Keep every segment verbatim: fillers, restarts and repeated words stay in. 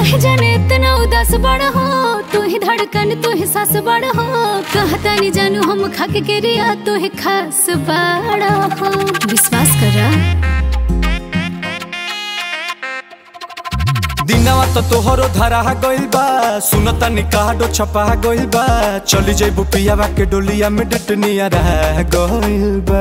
काहे जाने इतना उदास बड़ हो, तू ही धड़कन तू ही सास बड़ हो। कहता नहीं जानू हम खाके के रिया तू ही खास बड़ हो। विश्वास करा दिनवा तो तोहरो धरा गइल बा, सुनता निकाडो छपा गइल बा। चली जइबू पियावा के डोलिया में डटनिया रह गइल बा।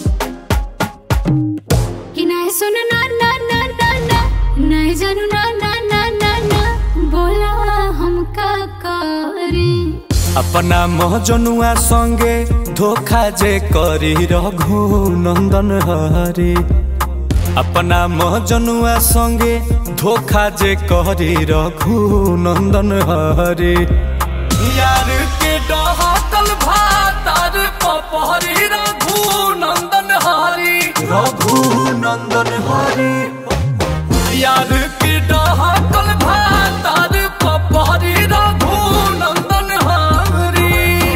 कि नहीं सुन ना ना ना ना ना, नहीं जानू ना ना ना ना ना, बोला हम का करी। अपना महजनुआ संगे धोखा जे करी रघु नंदन हरी। अपना महजनुआ संगे धोखा जे करी रघु नंदन हरी। यार के डहकल भातार पपहरी रघु नंदन हरी। रघु नंदन हरी यार के डहकल भातार पपहरी रघु नंदन हरी।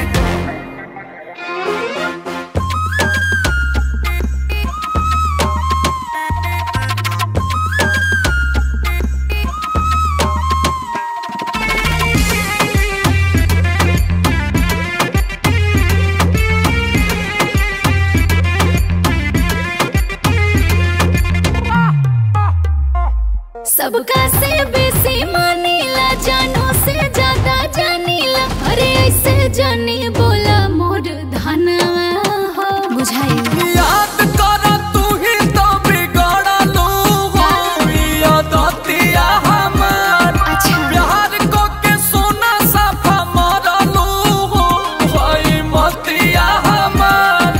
सबका से बेसी मानीला, जानों से ज्यादा जानीला। अरे ऐसे जानी बोला मोर धनवा हो। बुझाई याद कर तू ही तो बिगड़लू हो। यादतिया हमार प्यार को के सोना साफा मरलू हो। भाई मतिया हमार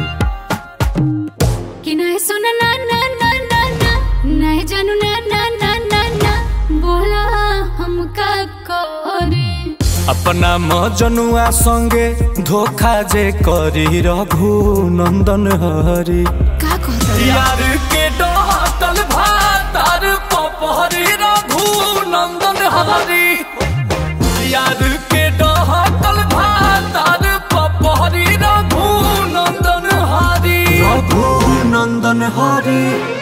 कि नहीं सुन ना ना ना ना ना, नहीं जानू ना ना ना ना ना, बोला हम का करे। अपना महजनुआ संगे धोखा जे करी रघु नंदन हरी। का कहता यार के डहकल भातार पपहरी रघु नंदन हरी। यार के डहकल भातार पपहरी रघु नंदन हरी। रघु नंदन हरी।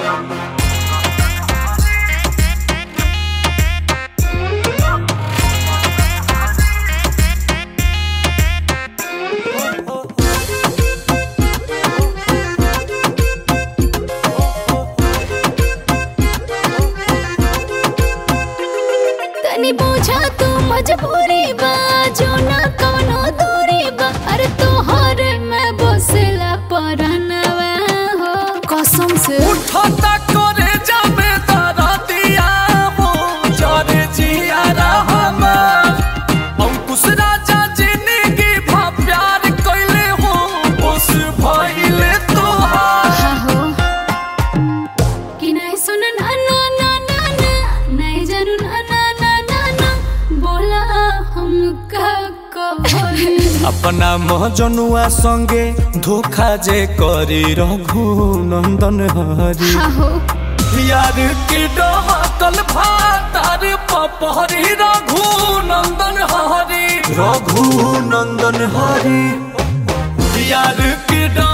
तनी पूछा तू मजबूरी बा, जो ना कवनो दूरी बा। अरे तोहर में बसेला परनवा हो। कसम से उठता करे जाबे तारा दिया हो। जाने जिया रहमान अंकुश राजा जिंदगी भा प्यार कइले हो। उस भइले तोहार हाँ हो। कि नहीं सुन ना ना ना ना ना, नहीं जानू ना ना ना ना ना, बोला हम का करी। अपना महजनुआ संगे धोखा जे करी रघु नंदन हरी। हाँ हो। यार के डहकल भातार पपहरी रघु नंदन हरी। रघु नंदन हरी यार के